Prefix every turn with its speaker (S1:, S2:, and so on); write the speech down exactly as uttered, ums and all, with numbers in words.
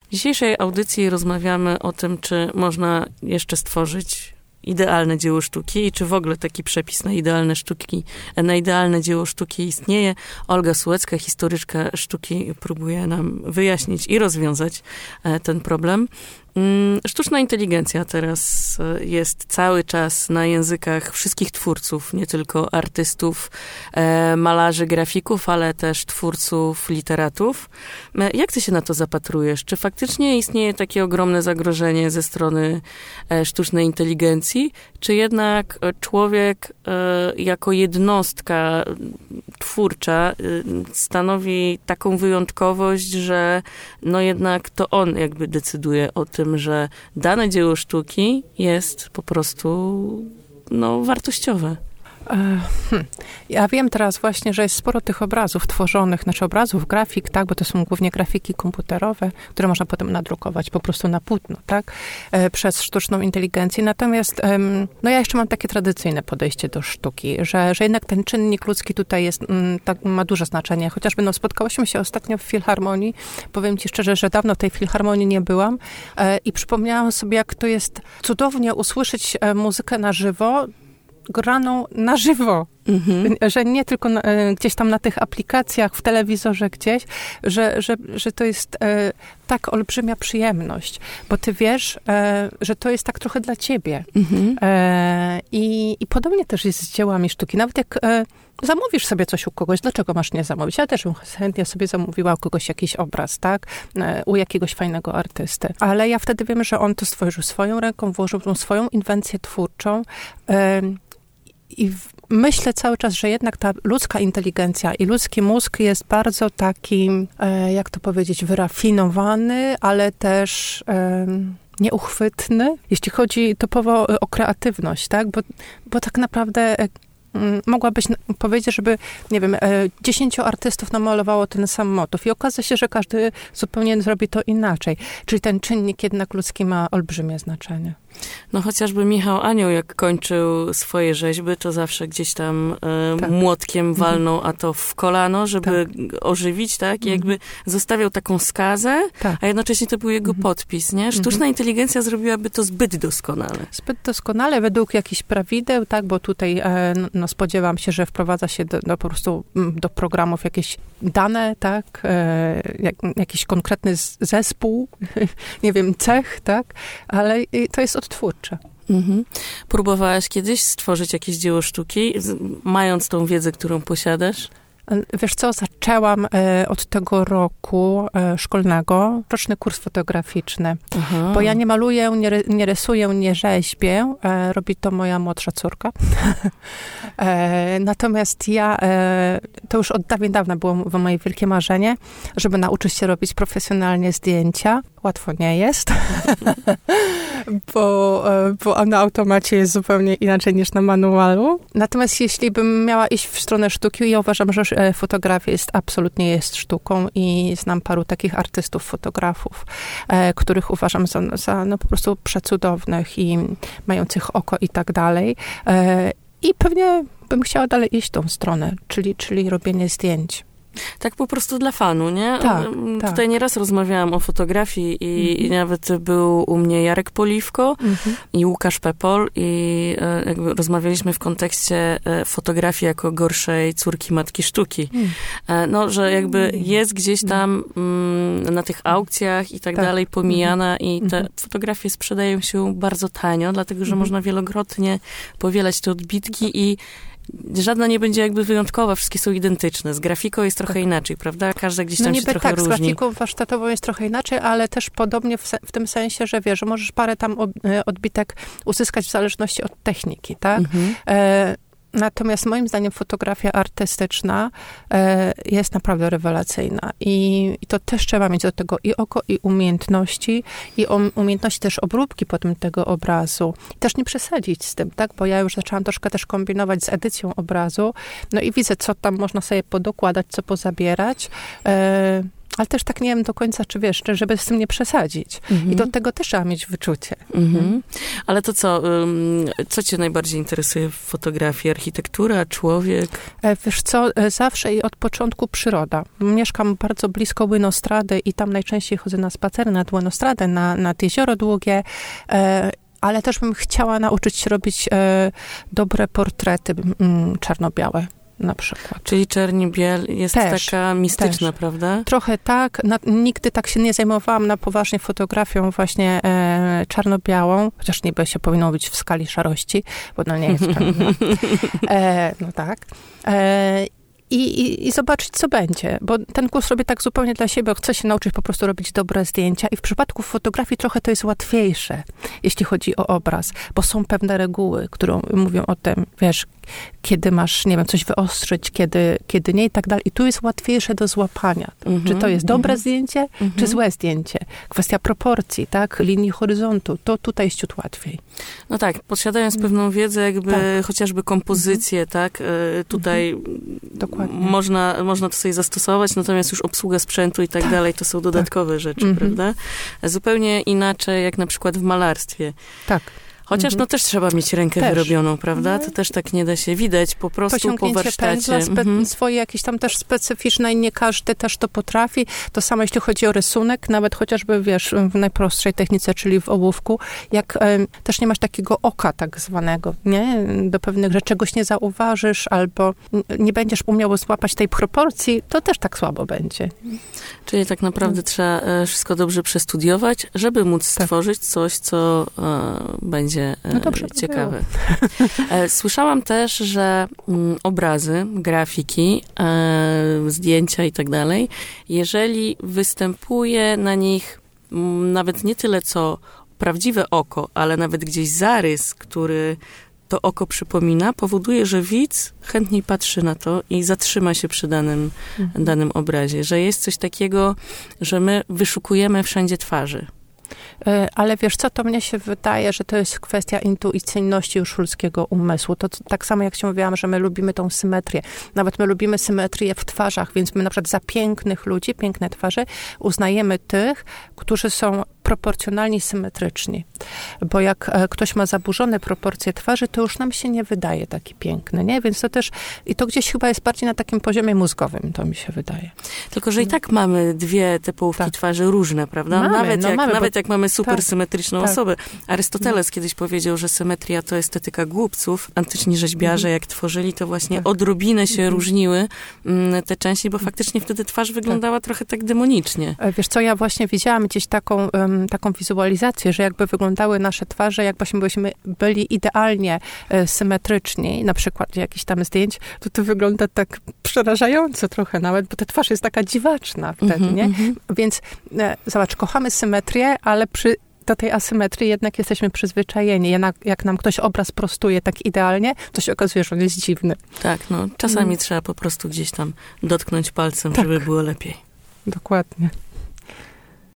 S1: W dzisiejszej audycji rozmawiamy o tym, czy można jeszcze stworzyć idealne dzieło sztuki i czy w ogóle taki przepis na idealne sztuki, na idealne dzieło sztuki istnieje. Olga Sułecka, historyczka sztuki, próbuje nam wyjaśnić i rozwiązać ten problem. Sztuczna inteligencja teraz jest cały czas na językach wszystkich twórców, nie tylko artystów, malarzy, grafików, ale też twórców, literatów. Jak ty się na to zapatrujesz? Czy faktycznie istnieje takie ogromne zagrożenie ze strony sztucznej inteligencji, czy jednak człowiek jako jednostka twórcza stanowi taką wyjątkowość, że no jednak to on jakby decyduje o tym, że dane dzieło sztuki jest po prostu no, wartościowe.
S2: Hmm. Ja wiem teraz właśnie, że jest sporo tych obrazów tworzonych, znaczy obrazów, grafik, tak, bo to są głównie grafiki komputerowe, które można potem nadrukować po prostu na płótno, tak, e, przez sztuczną inteligencję. Natomiast em, no ja jeszcze mam takie tradycyjne podejście do sztuki, że, że jednak ten czynnik ludzki tutaj jest, m, tak, ma duże znaczenie. Chociażby no, spotkałyśmy się ostatnio w Filharmonii. Powiem ci szczerze, że dawno w tej Filharmonii nie byłam e, i przypomniałam sobie, jak to jest cudownie usłyszeć e, muzykę na żywo, graną na żywo, mhm. że nie tylko na, gdzieś tam na tych aplikacjach, w telewizorze gdzieś, że, że, że to jest e, tak olbrzymia przyjemność, bo ty wiesz, e, że to jest tak trochę dla ciebie. Mhm. E, i, I podobnie też jest z dziełami sztuki. Nawet jak e, zamówisz sobie coś u kogoś, dlaczego masz nie zamówić? Ja też bym chętnie sobie zamówiła u kogoś jakiś obraz, tak? E, u jakiegoś fajnego artysty. Ale ja wtedy wiem, że on to stworzył swoją ręką, włożył tą swoją inwencję twórczą. E, I w, myślę cały czas, że jednak ta ludzka inteligencja i ludzki mózg jest bardzo taki, e, jak to powiedzieć, wyrafinowany, ale też e, nieuchwytny, jeśli chodzi typowo o kreatywność, tak? Bo, bo tak naprawdę e, mogłabyś powiedzieć, żeby, nie wiem, dziesięciu artystów namalowało ten sam motyw i okazuje się, że każdy zupełnie zrobi to inaczej. Czyli ten czynnik jednak ludzki ma olbrzymie znaczenie.
S1: No chociażby Michał Anioł, jak kończył swoje rzeźby, to zawsze gdzieś tam e, tak. młotkiem walnął, mhm. a to w kolano, żeby tak. ożywić, tak? I mhm. jakby zostawiał taką skazę, tak. a jednocześnie to był jego mhm. podpis, nie? Sztuczna mhm. inteligencja zrobiłaby to zbyt doskonale.
S2: Zbyt doskonale, według jakichś prawideł, tak? Bo tutaj e, no, spodziewam się, że wprowadza się do, do po prostu do programów jakieś dane, tak? E, jak, jakiś konkretny zespół, nie wiem, cech, tak? Ale to jest odtwórcze.
S1: Mhm. Próbowałaś kiedyś stworzyć jakieś dzieło sztuki, mając tą wiedzę, którą posiadasz?
S2: Wiesz co, zaczęłam e, od tego roku e, szkolnego roczny kurs fotograficzny. Aha. Bo ja nie maluję, nie, nie rysuję, nie rzeźbię. E, robi to moja młodsza córka. e, natomiast ja, e, to już od dawien dawna było moje wielkie marzenie, żeby nauczyć się robić profesjonalnie zdjęcia. Łatwo nie jest, bo, bo na automacie jest zupełnie inaczej niż na manualu. Natomiast jeśli bym miała iść w stronę sztuki, ja uważam, że fotografia jest absolutnie jest sztuką i znam paru takich artystów, fotografów, e, których uważam za, za no, po prostu przecudownych i mających oko i tak dalej. E, I pewnie bym chciała dalej iść tą stronę, czyli, czyli robienie zdjęć.
S1: Tak po prostu dla fanu, nie?
S2: Tak,
S1: Tutaj
S2: tak.
S1: nieraz rozmawiałam o fotografii i,
S2: mhm.
S1: i nawet był u mnie Jarek Poliwko mhm. i Łukasz Pepol i e, jakby rozmawialiśmy w kontekście e, fotografii jako gorszej córki matki sztuki. Mhm. E, no, że jakby jest gdzieś tam mm, na tych aukcjach i tak, tak. dalej pomijana mhm. i te mhm. fotografie sprzedają się bardzo tanio, dlatego, że mhm. można wielokrotnie powielać te odbitki i żadna nie będzie jakby wyjątkowa, wszystkie są identyczne. Z grafiką jest trochę tak. inaczej, prawda? Każda gdzieś tam no się trochę
S2: tak,
S1: różni.
S2: Z grafiką warsztatową jest trochę inaczej, ale też podobnie w, se, w tym sensie, że wiesz, że możesz parę tam ob, odbitek uzyskać w zależności od techniki, tak? Mhm. E, Natomiast moim zdaniem fotografia artystyczna e, jest naprawdę rewelacyjna I, i to też trzeba mieć do tego i oko, i umiejętności, i um, umiejętności też obróbki potem tego obrazu. I też nie przesadzić z tym, tak? Bo ja już zaczęłam troszkę też kombinować z edycją obrazu, no i widzę, co tam można sobie podokładać, co pozabierać. E, Ale też tak nie wiem do końca, czy wiesz, czy żeby z tym nie przesadzić. Mhm. I do tego też trzeba mieć wyczucie.
S1: Mhm. Ale to co, co cię najbardziej interesuje w fotografii? Architektura, człowiek?
S2: Wiesz co, zawsze i od początku przyroda. Mieszkam bardzo blisko Łynostrady i tam najczęściej chodzę na spacery nad Łynostradę, na, nad Jezioro Długie, ale też bym chciała nauczyć się robić dobre portrety czarno-białe. Na przykład.
S1: Czyli czerni-biel jest też, taka mistyczna, też. Prawda?
S2: Trochę tak. Na, nigdy tak się nie zajmowałam na poważnie fotografią właśnie e, czarno-białą, chociaż niby się powinno być w skali szarości, bo no nie jest czarna. E, no tak. E, I, i, I zobaczyć, co będzie. Bo ten kurs robię tak zupełnie dla siebie. Chcę się nauczyć po prostu robić dobre zdjęcia. I w przypadku fotografii trochę to jest łatwiejsze, jeśli chodzi o obraz. Bo są pewne reguły, które mówią o tym, wiesz, kiedy masz, nie wiem, coś wyostrzyć, kiedy, kiedy nie i tak dalej. I tu jest łatwiejsze do złapania. Mm-hmm, czy to jest dobre mm-hmm. zdjęcie, mm-hmm. czy złe zdjęcie. Kwestia proporcji, tak, linii horyzontu. To tutaj jest ciut łatwiej.
S1: No tak, posiadając pewną wiedzę, jakby tak. chociażby kompozycję, mm-hmm. tak, tutaj mm-hmm. można, można to sobie zastosować, natomiast już obsługa sprzętu i tak, tak. dalej, to są dodatkowe tak. rzeczy, mm-hmm. prawda? Zupełnie inaczej jak na przykład w malarstwie.
S2: Tak.
S1: Chociaż no też trzeba mieć rękę też. wyrobioną, prawda? To też tak nie da się widać po prostu po warsztacie.
S2: Pędzla, spe- mhm. swoje jakieś tam też specyficzne i nie każdy też to potrafi. To samo jeśli chodzi o rysunek, nawet chociażby, wiesz, w najprostszej technice, czyli w ołówku, jak um, też nie masz takiego oka tak zwanego, nie? Do pewnych rzeczy czegoś nie zauważysz albo nie będziesz umiał złapać tej proporcji, to też tak słabo będzie.
S1: Czyli tak naprawdę hmm. trzeba wszystko dobrze przestudiować, żeby móc tak. stworzyć coś, co e, będzie no dobrze, ciekawe. Słyszałam też, że m, obrazy, grafiki, e, zdjęcia i tak dalej, jeżeli występuje na nich m, nawet nie tyle co prawdziwe oko, ale nawet gdzieś zarys, który to oko przypomina, powoduje, że widz chętniej patrzy na to i zatrzyma się przy danym, mhm. danym obrazie. Że jest coś takiego, że my wyszukujemy wszędzie twarzy.
S2: Ale wiesz co, to mnie się wydaje, że to jest kwestia intuicyjności już ludzkiego umysłu. To tak samo jak się mówiłam, że my lubimy tą symetrię. Nawet my lubimy symetrię w twarzach, więc my na przykład za pięknych ludzi, piękne twarze, uznajemy tych, którzy są proporcjonalnie symetryczni. Bo jak ktoś ma zaburzone proporcje twarzy, to już nam się nie wydaje taki piękny, nie? Więc to też, i to gdzieś chyba jest bardziej na takim poziomie mózgowym, to mi się wydaje.
S1: Tylko, że i tak mamy dwie te połówki tak. twarzy różne, prawda?
S2: Mamy,
S1: nawet,
S2: no
S1: jak,
S2: mamy,
S1: nawet
S2: bo...
S1: jak mamy super tak, symetryczną
S2: tak.
S1: osobę. Arystoteles no. kiedyś powiedział, że symetria to estetyka głupców. Antyczni rzeźbiarze, mm. jak tworzyli, to właśnie tak. odrobinę się mm. różniły mm, te części, bo faktycznie wtedy twarz wyglądała tak. trochę tak demonicznie.
S2: Wiesz co, ja właśnie widziałam gdzieś taką, um, taką wizualizację, że jakby wyglądały nasze twarze, jakbyśmy byśmy byli idealnie e, symetryczni, na przykład jakichś tam zdjęć, to to wygląda tak przerażająco trochę nawet, bo ta twarz jest taka dziwaczna wtedy, mm-hmm, nie? Mm-hmm. Więc e, zobacz, kochamy symetrię, ale przy do tej asymetrii jednak jesteśmy przyzwyczajeni. Jak, jak nam ktoś obraz prostuje tak idealnie, to się okazuje, że on jest dziwny.
S1: Tak, no czasami mm. trzeba po prostu gdzieś tam dotknąć palcem,
S2: tak.
S1: żeby było lepiej.
S2: Dokładnie.